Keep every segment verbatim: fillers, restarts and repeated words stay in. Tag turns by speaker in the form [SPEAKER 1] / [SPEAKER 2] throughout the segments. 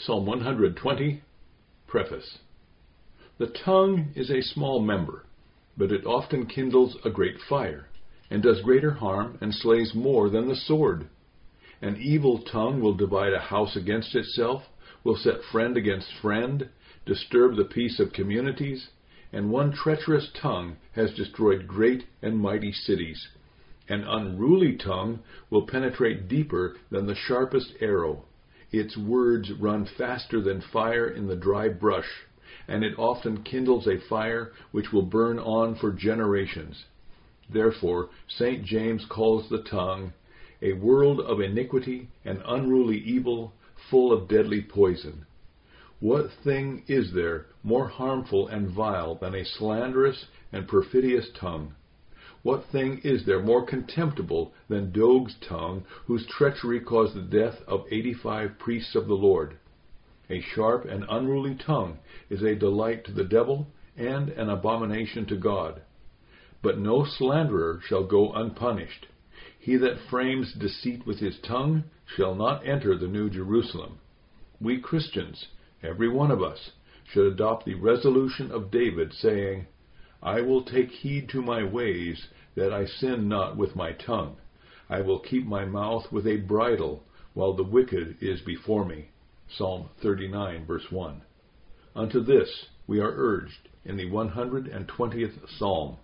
[SPEAKER 1] Psalm one hundred twenty, Preface. The tongue is a small member, but it often kindles a great fire, and does greater harm, and slays more than the sword. An evil tongue will divide a house against itself, will set friend against friend, disturb the peace of communities, and one treacherous tongue has destroyed great and mighty cities. An unruly tongue will penetrate deeper than the sharpest arrow. Its words run faster than fire in the dry brush, and it often kindles a fire which will burn on for generations. Therefore, Saint James calls the tongue a world of iniquity and unruly evil, full of deadly poison. What thing is there more harmful and vile than a slanderous and perfidious tongue? What thing is there more contemptible than Doeg's tongue, whose treachery caused the death of eighty-five priests of the Lord? A sharp and unruly tongue is a delight to the devil and an abomination to God. But no slanderer shall go unpunished. He that frames deceit with his tongue shall not enter the New Jerusalem. We Christians, every one of us, should adopt the resolution of David, saying, I will take heed to my ways, that I sin not with my tongue. I will keep my mouth with a bridle, while the wicked is before me. Psalm thirty-nine, verse one. Unto this we are urged in the one hundred twentieth Psalm.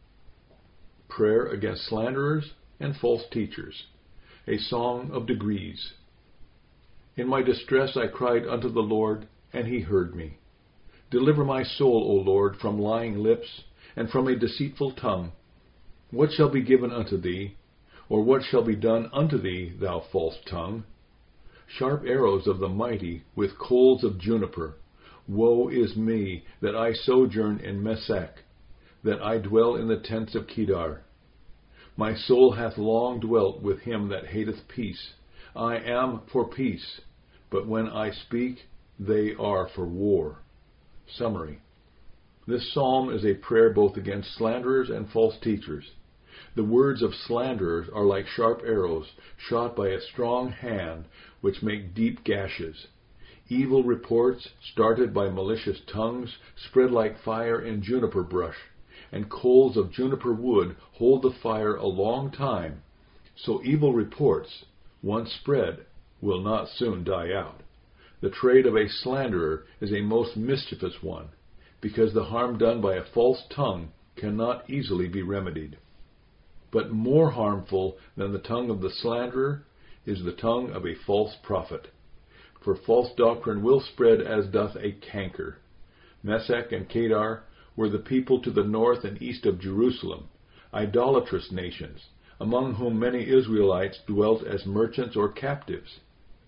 [SPEAKER 1] Prayer against slanderers and false teachers. A song of degrees. In my distress I cried unto the Lord, and he heard me. Deliver my soul, O Lord, from lying lips, and from a deceitful tongue. What shall be given unto thee? Or what shall be done unto thee, thou false tongue? Sharp arrows of the mighty, with coals of juniper. Woe is me, that I sojourn in Mesech, that I dwell in the tents of Kedar. My soul hath long dwelt with him that hateth peace. I am for peace, but when I speak, they are for war. Summary. This psalm is a prayer both against slanderers and false teachers. The words of slanderers are like sharp arrows shot by a strong hand, which make deep gashes. Evil reports, started by malicious tongues, spread like fire in juniper brush, and coals of juniper wood hold the fire a long time. So evil reports, once spread, will not soon die out. The trade of a slanderer is a most mischievous one, because the harm done by a false tongue cannot easily be remedied. But more harmful than the tongue of the slanderer is the tongue of a false prophet. For false doctrine will spread as doth a canker. Mesech and Kedar were the people to the north and east of Jerusalem, idolatrous nations, among whom many Israelites dwelt as merchants or captives.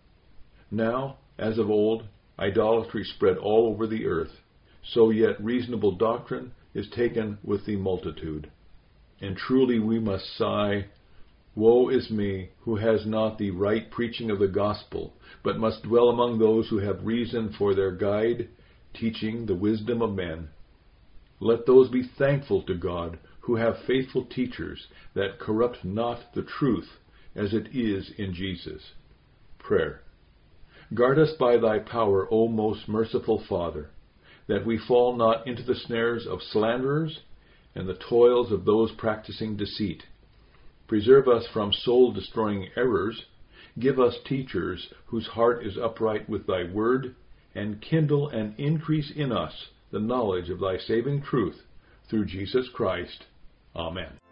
[SPEAKER 1] Now, as of old, idolatry spread all over the earth, so yet reasonable doctrine is taken with the multitude. And truly we must sigh, Woe is me, who has not the right preaching of the gospel, but must dwell among those who have reason for their guide, teaching the wisdom of men. Let those be thankful to God who have faithful teachers that corrupt not the truth as it is in Jesus. Prayer. Guard us by thy power, O most merciful Father, that we fall not into the snares of slanderers and the toils of those practicing deceit. Preserve us from soul-destroying errors. Give us teachers whose heart is upright with thy word, and kindle and increase in us the knowledge of thy saving truth, through Jesus Christ. Amen.